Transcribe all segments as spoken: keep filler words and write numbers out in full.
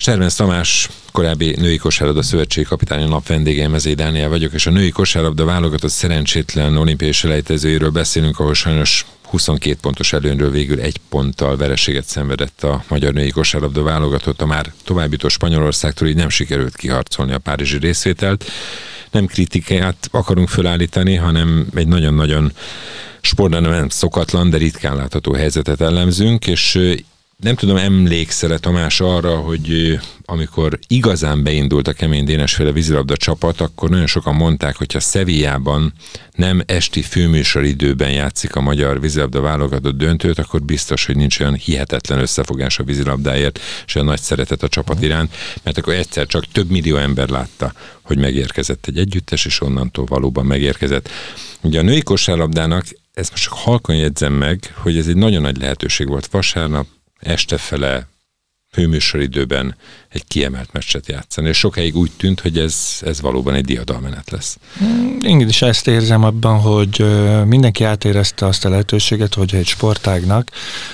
Serbenc Tamás, korábbi női kosárlabda szövetségi kapitány, a nap vendége, Mezei Dániel vagyok, és a női kosárlabda válogatott szerencsétlen olimpiai selejtezőjéről beszélünk, ahol sajnos huszonkét pontos előnyről végül egy ponttal vereséget szenvedett a magyar női kosárlabda válogatott, a már továbbjutó Spanyolországtól, így nem sikerült kiharcolni a párizsi részvételt. Nem kritikát akarunk fölállítani, hanem egy nagyon-nagyon sportban nem szokatlan, de ritkán látható helyzetet ellenzünk, és nem tudom, emlékszel-e Tamás arra, hogy amikor igazán beindult a Kemény Dénesféle vízilabda csapat, akkor nagyon sokan mondták, hogy ha Sevillában nem esti főműsoridőben játszik a magyar vízilabda válogatott döntőt, akkor biztos, hogy nincs olyan hihetetlen összefogás a vízilabdáért, és olyan nagy szeretet a csapat iránt, mert akkor egyszer csak több millió ember látta, hogy megérkezett egy együttes, és onnantól valóban megérkezett. Ugye a női kosárlabdának, ezt most csak halkan jegyzem meg, hogy ez egy nagyon nagy lehetőség volt vasárnap, estefele, főműsoridőben egy kiemelt meccset játszani. És sokáig úgy tűnt, hogy ez, ez valóban egy diadalmenet lesz. Én is ezt érzem abban, hogy mindenki átérezte azt a lehetőséget, hogy egy sportágnak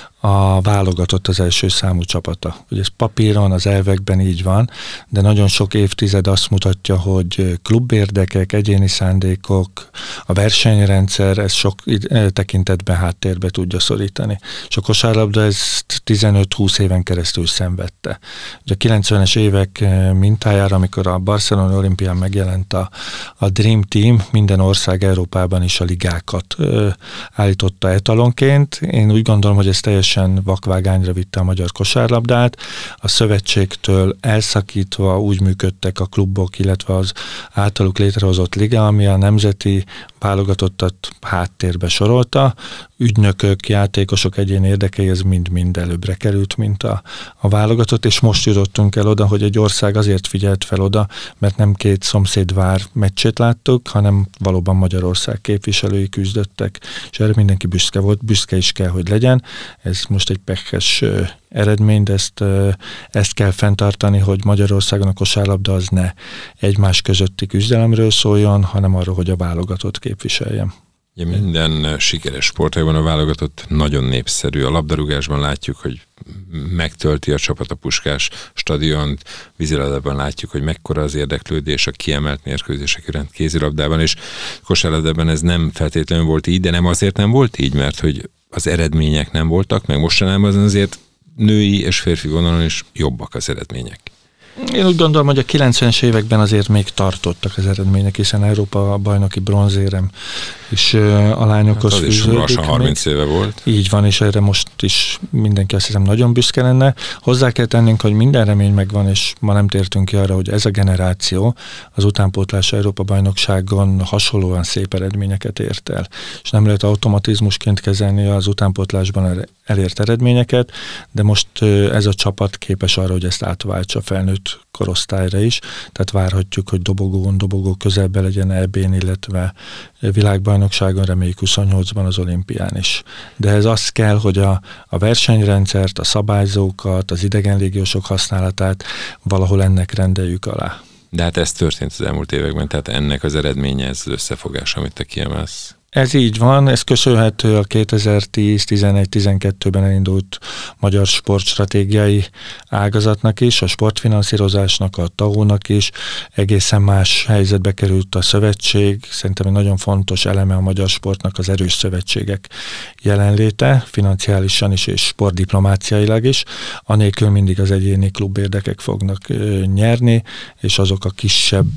a válogatott az első számú csapata. Ugye ez papíron, az elvekben így van, de nagyon sok évtized azt mutatja, hogy klubérdekek, egyéni szándékok, a versenyrendszer, ez sok tekintetben háttérbe tudja szorítani. És a kosárlabda ezt tizenöt-húsz éven keresztül szenvedte. Ugye a kilencvenes évek mintájára, amikor a Barcelona olimpián megjelent a, a Dream Team, minden ország Európában is a ligákat ö, állította etalonként. Én úgy gondolom, hogy ez teljesen vakvágányra vitte a magyar kosárlabdát. A szövetségtől elszakítva úgy működtek a klubok, illetve az általuk létrehozott liga, ami a nemzeti válogatottat háttérbe sorolta. Ügynökök, játékosok egyéni érdekei, ez mind-mind előbbre került, mint a, a válogatott, és most jutottunk el oda, hogy egy ország azért figyelt fel oda, mert nem két szomszédvár meccsét láttuk, hanem valóban Magyarország képviselői küzdöttek, és erre mindenki büszke volt, büszke is kell, hogy legyen. Ez most egy pekhes eredmény, de ezt, ezt kell fenntartani, hogy Magyarországon a kosárlabda az ne egymás közötti küzdelemről szóljon, hanem arról, hogy a válogatott képviseljen. Ja, minden sikeres sportágban a válogatott nagyon népszerű. A labdarúgásban látjuk, hogy megtölti a csapat a Puskás stadiont, vízilabdában látjuk, hogy mekkora az érdeklődés a kiemelt mérkőzések iránt kézilabdában, és kosárlabdában ez nem feltétlenül volt így, de nem azért nem volt így, mert hogy az eredmények nem voltak, meg mostanában azért női és férfi vonalon is jobbak az eredmények. Én úgy gondolom, hogy a kilencvenes években azért még tartottak az eredmények, hiszen Európa bajnoki bronzérem is a lányokhoz hát fűződik. Az is harminc éve volt. Így van, és erre most is mindenki azt hiszem nagyon büszke lenne. Hozzá kell tennünk, hogy minden remény megvan, és ma nem tértünk ki arra, hogy ez a generáció az utánpótlás Európa bajnokságon hasonlóan szép eredményeket ért el. És nem lehet automatizmusként kezelni az utánpótlásban elért eredményeket, de most ez a csapat képes arra, hogy ezt átváltsa felnőtt korosztályra is, tehát várhatjuk, hogy dobogón, dobogó közelben legyen é bén, illetve világbajnokságon, reméljük huszonnyolcban az olimpián is. De ez az kell, hogy a, a versenyrendszert, a szabályzókat, az idegenlégiósok használatát valahol ennek rendeljük alá. De hát ez történt az elmúlt években, tehát ennek az eredménye, ez az összefogás, amit te kiemelsz. Ez így van, ez köszönhető a kétezer-tíz, tizenegy, tizenkettőben elindult magyar sportstratégiai ágazatnak is, a sportfinanszírozásnak, a té á u-nak is, egészen más helyzetbe került a szövetség, szerintem egy nagyon fontos eleme a magyar sportnak az erős szövetségek jelenléte, financiálisan is és sportdiplomáciailag is, anélkül mindig az egyéni klubérdekek fognak nyerni, és azok a kisebb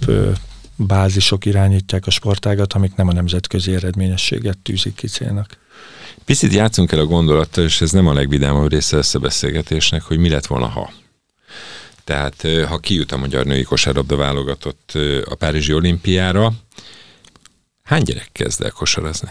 bázisok irányítják a sportágat, amik nem a nemzetközi eredményességet tűzik ki célnak. Picit játszunk el a gondolattal, és ez nem a legvidámabb része lesz a beszélgetésnek, hogy mi lett volna, ha. Tehát, ha kijut a magyar női kosárlabda válogatott a párizsi olimpiára, hány gyerek kezd el kosarazni?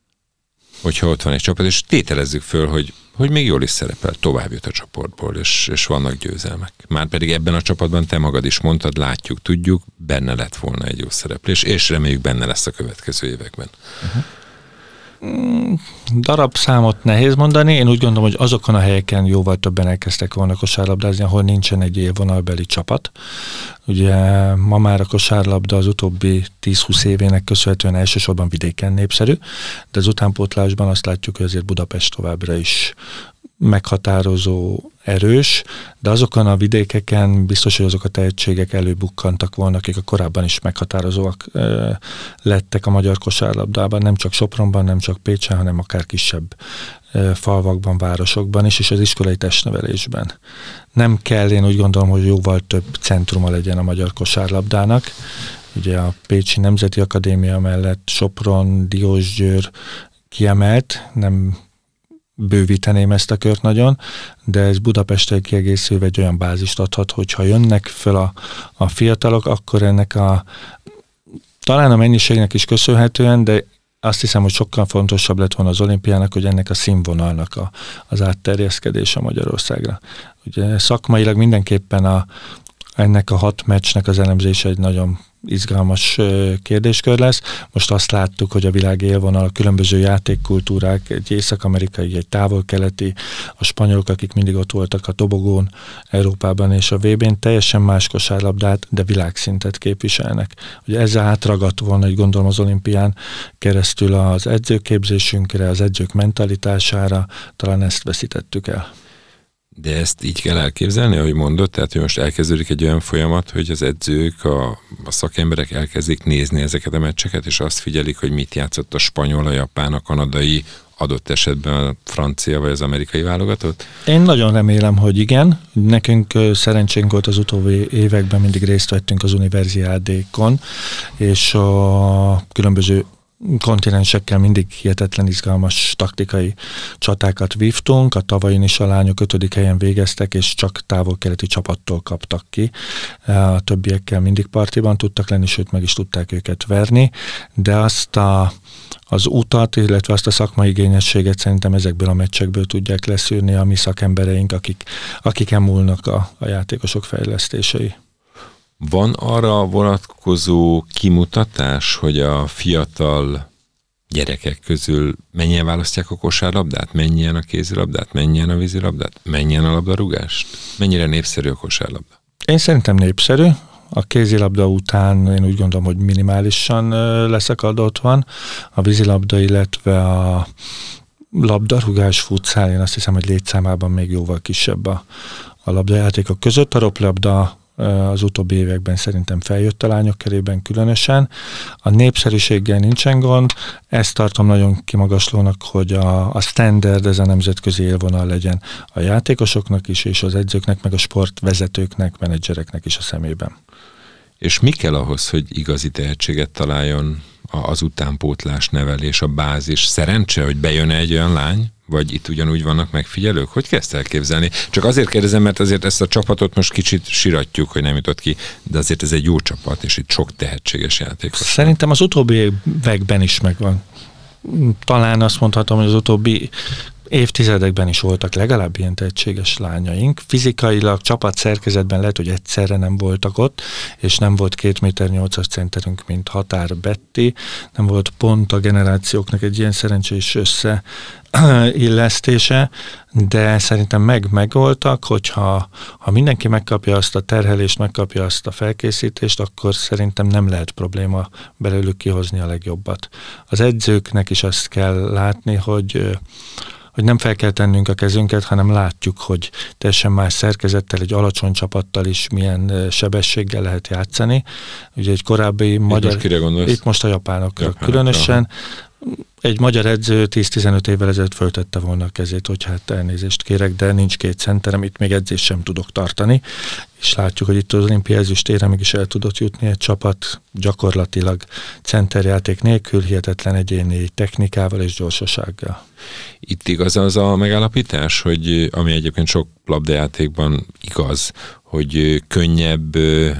Hogyha ott van egy csapat, és tételezzük föl, hogy, hogy még jól is szerepel, tovább jut a csoportból, és, és vannak győzelmek. Márpedig ebben a csapatban te magad is mondtad, látjuk, tudjuk, benne lett volna egy jó szereplés, és reméljük benne lesz a következő években. Uh-huh. Darabszámot nehéz mondani, én úgy gondolom, hogy azokon a helyeken jóval többen elkezdtek volna kosárlabdázni, ahol nincsen egy élvonalbeli csapat. Ugye ma már a kosárlabda az utóbbi tíz-húsz évének köszönhetően elsősorban vidéken népszerű, de az utánpótlásban azt látjuk, hogy azért Budapest továbbra is meghatározó, erős, de azokon a vidékeken biztos, hogy azok a tehetségek előbukkantak volna, akik a korábban is meghatározóak ö, lettek a magyar kosárlabdában, nem csak Sopronban, nem csak Pécsen, hanem akár kisebb ö, falvakban, városokban is, és az iskolai testnevelésben. Nem kell, én úgy gondolom, hogy jóval több centruma legyen a magyar kosárlabdának. Ugye a Pécsi Nemzeti Akadémia mellett Sopron, Diósgyőr kiemelt, nem bővíteném ezt a kört nagyon, de ez Budapestre kiegészülve egy olyan bázist adhat, hogyha jönnek föl a, a fiatalok, akkor ennek a talán a mennyiségnek is köszönhetően, de azt hiszem, hogy sokkal fontosabb lett volna az olimpiának, hogy ennek a színvonalnak a, az átterjeszkedése Magyarországra. Ugye szakmailag mindenképpen a, ennek a hat meccsnek az elemzése egy nagyon izgalmas kérdéskör lesz. Most azt láttuk, hogy a világ élvonal, a különböző játékkultúrák, egy észak-amerikai, egy távol-keleti, a spanyolok, akik mindig ott voltak a dobogón, Európában és a vé bén, teljesen más kosárlabdát, de világszintet képviselnek. Ugye ezzel átragadt volna, hogy gondolom az olimpián keresztül az edzőképzésünkre, az edzők mentalitására, talán ezt veszítettük el. De ezt így kell elképzelni, ahogy mondod, tehát hogy most elkezdődik egy olyan folyamat, hogy az edzők, a, a szakemberek elkezdik nézni ezeket a meccseket, és azt figyelik, hogy mit játszott a spanyol, a japán, a kanadai, adott esetben a francia vagy az amerikai válogatott? Én nagyon remélem, hogy igen. Nekünk szerencsénk volt az utóbbi években, mindig részt vettünk az universiádékon, és a különböző kontinensekkel mindig hihetetlen izgalmas taktikai csatákat vívtunk. A tavain is a lányok ötödik helyen végeztek, és csak távol-keleti csapattól kaptak ki. A többiekkel mindig partiban tudtak lenni, sőt meg is tudták őket verni, de azt a, az utat, illetve azt a szakmai igényességet szerintem ezekből a meccsekből tudják leszűrni a mi szakembereink, akik, akiken múlnak a, a játékosok fejlesztései. Van arra vonatkozó kimutatás, hogy a fiatal gyerekek közül mennyien választják a kosárlabdát, mennyien a kézilabdát, mennyien a vízilabdát, mennyien a labdarúgást? Mennyire népszerű a kosárlabda? Én szerintem népszerű. A kézilabda után én úgy gondolom, hogy minimálisan leszakadott van. A vízilabda, illetve a labdarúgás, futszál, én azt hiszem, hogy létszámában még jóval kisebb a, a labdajátékok között. A roplabda az utóbbi években szerintem feljött a lányok körében különösen. A népszerűséggel nincsen gond, ezt tartom nagyon kimagaslónak, hogy a, a standard, ez a nemzetközi élvonal legyen a játékosoknak is, és az edzőknek, meg a sportvezetőknek, menedzsereknek is a szemében. És mi kell ahhoz, hogy igazi tehetséget találjon az utánpótlás, nevelés, a bázis? Szerencse, hogy bejön egy olyan lány? Vagy itt ugyanúgy vannak megfigyelők? Hogy kezd elképzelni? Csak azért kérdezem, mert azért ezt a csapatot most kicsit siratjuk, hogy nem jutott ki, de azért ez egy jó csapat, és itt sok tehetséges játékos. Szerintem az utóbbi években is megvan. Talán azt mondhatom, hogy az utóbbi évtizedekben is voltak legalább ilyen tehetséges lányaink. Fizikailag, csapat szerkezetben lehet, hogy egyszerre nem voltak ott, és nem volt két méter nyolcas centerünk, mint Határ Betty, nem volt pont a generációknak egy ilyen szerencsés összeillesztése, de szerintem meg megvoltak, hogyha ha mindenki megkapja azt a terhelést, megkapja azt a felkészítést, akkor szerintem nem lehet probléma belőlük kihozni a legjobbat. Az edzőknek is azt kell látni, hogy hogy nem fel kell tennünk a kezünket, hanem látjuk, hogy teljesen más szerkezettel, egy alacsony csapattal is milyen sebességgel lehet játszani. Ugye egy korábbi itt magyar... Most kire gondolsz? Itt most a japánokra. Japánokra. Különösen egy magyar edző tíz-tizenöt évvel ezelőtt föltette volna a kezét, hogy hát elnézést kérek, de nincs két centerem, itt még edzést sem tudok tartani. És látjuk, hogy itt az olimpiai ezüstérre mégis el tudott jutni egy csapat gyakorlatilag centerjáték nélkül, hihetetlen egyéni technikával és gyorsasággal. Itt igaz az a megállapítás, hogy ami egyébként sok labdajátékban igaz, hogy könnyebb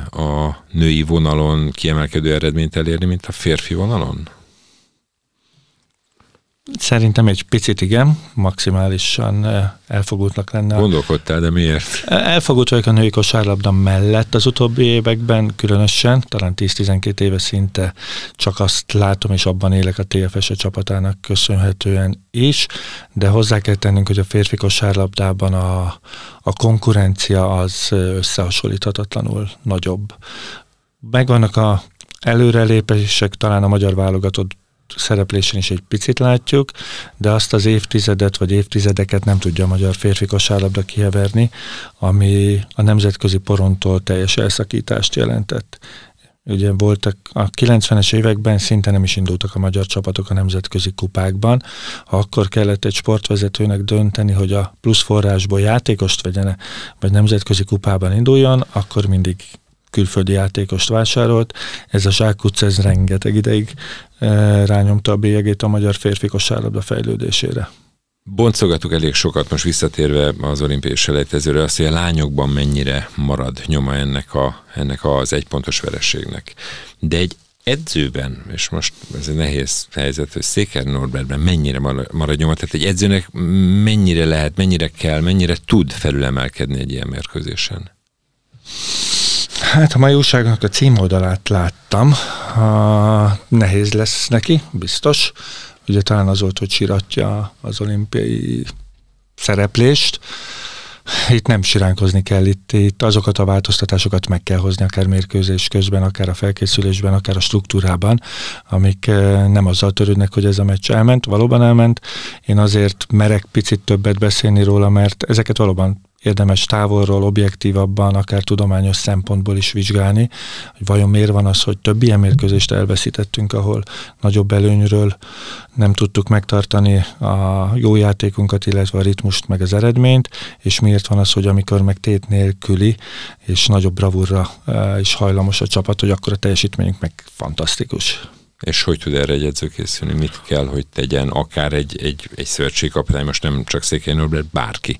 a női vonalon kiemelkedő eredményt elérni, mint a férfi vonalon? Szerintem egy picit igen, maximálisan elfogultnak lenne. Gondolkodtál, de miért? Elfogult vagyok a női kosárlabda mellett az utóbbi években, különösen, talán tíz-tizenkét éve szinte csak azt látom, és abban élek a té ef es csapatának köszönhetően is, de hozzá kell tennünk, hogy a férfi kosárlabdában a, a konkurencia az összehasonlíthatatlanul nagyobb. Megvannak a előrelépések, talán a magyar válogatott szereplésén is egy picit látjuk, de azt az évtizedet vagy évtizedeket nem tudja a magyar férfi kosárlabda kiheverni, ami a nemzetközi porontól teljes elszakítást jelentett. Ugye voltak a kilencvenes években szinte nem is indultak a magyar csapatok a nemzetközi kupákban. Ha akkor kellett egy sportvezetőnek dönteni, hogy a plusz forrásból játékost vegyene, vagy nemzetközi kupában induljon, akkor mindig külföldi játékost vásárolt. Ez a zsákutca, ez rengeteg ideig e, rányomta a bélyegét a magyar férfi kosárlabda fejlődésére. Boncolgatuk elég sokat, most visszatérve az olimpiai selejtezőre, azt, hogy a lányokban mennyire marad nyoma ennek, a, ennek az egypontos vereségnek. De egy edzőben, és most ez egy nehéz helyzet, hogy Székely Norbertben mennyire marad nyoma, tehát egy edzőnek mennyire lehet, mennyire kell, mennyire tud felülemelkedni egy ilyen mérkőzésen? Hát a mai újságnak a címoldalát láttam, a, nehéz lesz neki, biztos. Ugye talán az volt, hogy siratja az olimpiai szereplést. Itt nem siránkozni kell, itt, itt azokat a változtatásokat meg kell hozni, akár mérkőzés közben, akár a felkészülésben, akár a struktúrában, amik nem azzal törődnek, hogy ez a meccs elment, valóban elment. Én azért merek picit többet beszélni róla, mert ezeket valóban érdemes távolról, objektívabban, akár tudományos szempontból is vizsgálni, hogy vajon miért van az, hogy több ilyen mérkőzést elveszítettünk, ahol nagyobb előnyről nem tudtuk megtartani a jó játékunkat, illetve a ritmust, meg az eredményt, és miért van az, hogy amikor meg tét nélküli, és nagyobb bravúrra is hajlamos a csapat, hogy akkor a teljesítményünk meg fantasztikus. És hogy tud erre egy edző készülni? Mit kell, hogy tegyen akár egy, egy, egy szövetségkapitány, most nem csak Székely Norbert, bárki?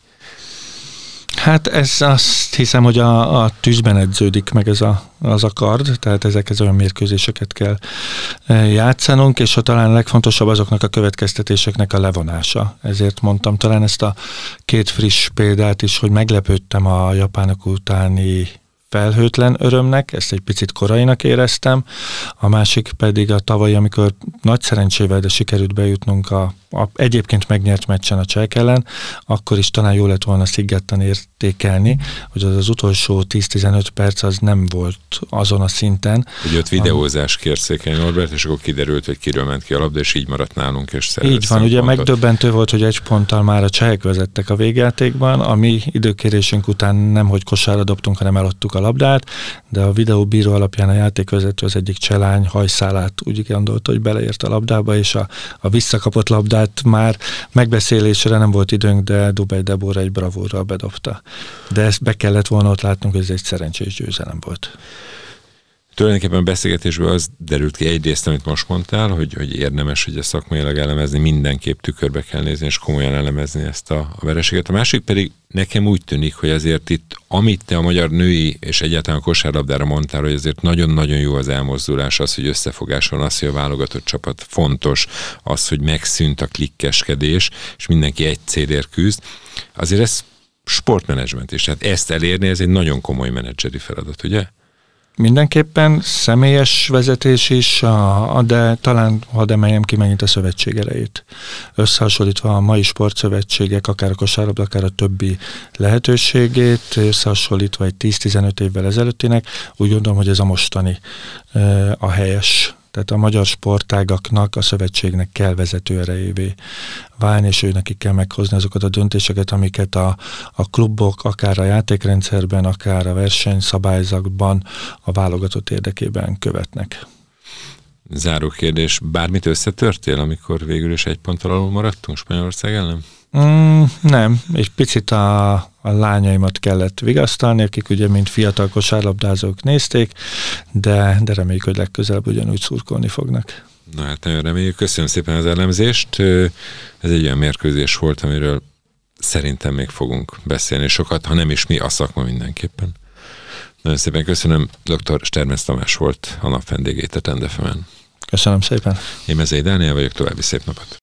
Hát ez azt hiszem, hogy a, a tűzben edződik meg ez a, az a kard, tehát ezekhez olyan mérkőzéseket kell játszanunk, és a talán legfontosabb azoknak a következtetéseknek a levonása. Ezért mondtam talán ezt a két friss példát is, hogy meglepődtem a japánok utáni felhőtlen örömnek, ezt egy picit korainak éreztem, a másik pedig a tavalyi, amikor nagy szerencsével, de sikerült bejutnunk a, a egyébként megnyert meccsen a csehek ellen, akkor is talán jó lett volna szigeten értékelni, hogy az az utolsó tíz-tizenöt perc az nem volt azon a szinten. Hogy ott videózás kért Székely Norbert, és akkor kiderült, hogy kiről ment ki a labda, és így maradt nálunk, és szervez. Így van, ugye megdöbbentő volt, hogy egy ponttal már a csehek vezettek a végjátékban, a mi időkérésünk után nemhogy kosárra dobtunk, hanem eladtuk a labdát, de a videóbíró alapján a játékvezető az egyik cselány hajszálát úgy gondolta, hogy beleért a labdába, és a, a visszakapott labdát már megbeszélésre nem volt időnk, de Dubej Debora egy bravúrral bedobta. De ezt be kellett volna ott látnunk, hogy ez egy szerencsés győzelem volt. Tulajdonképpen a beszélgetésből az derült ki egyrészt, amit most mondtál, hogy, hogy érdemes ugye szakmailag elemezni, mindenképp tükörbe kell nézni, és komolyan elemezni ezt a, a vereséget. A másik pedig nekem úgy tűnik, hogy azért itt, amit te a magyar női és egyáltalán a kosárlabdára mondtál, hogy azért nagyon-nagyon jó az elmozdulás, az, hogy összefogás van, az, hogy a válogatott csapat fontos, az, hogy megszűnt a klikkeskedés, és mindenki egy célért küzd. Azért ez sportmenedzsment is. Tehát ezt elérni, ez egy nagyon komoly menedzseri feladat, ugye? Mindenképpen személyes vezetés is, a, de talán hadd emeljem ki megint a szövetség erejét. Összehasonlítva a mai sportszövetségek, akár a kosárlabda, akár a többi lehetőségét, összehasonlítva egy tíz-tizenöt évvel ezelőttinek, úgy gondolom, hogy ez a mostani a helyes. Tehát a magyar sportágaknak, a szövetségnek kell vezető erejévé válni, és ő nekik kell meghozni azokat a döntéseket, amiket a, a klubok, akár a játékrendszerben, akár a versenyszabályzatban a válogatott érdekében követnek. Záró kérdés, bármit összetörtél, amikor végül is egy ponttal alul maradtunk Spanyolország ellen? Mm, nem, egy picit a, a lányaimat kellett vigasztalni, akik ugye mint fiatal kosárlabdázók nézték, de, de reméljük, hogy legközelebb ugyanúgy szurkolni fognak. Na hát nagyon reméljük, köszönöm szépen az elemzést. Ez egy olyan mérkőzés volt, amiről szerintem még fogunk beszélni sokat, ha nem is mi, a szakma mindenképpen. Nagyon szépen köszönöm, dr. Stermetz Tamás volt a nap vendége itt a Trend ef emen. Köszönöm szépen. Én Mezei Dániel vagyok, további szép napot.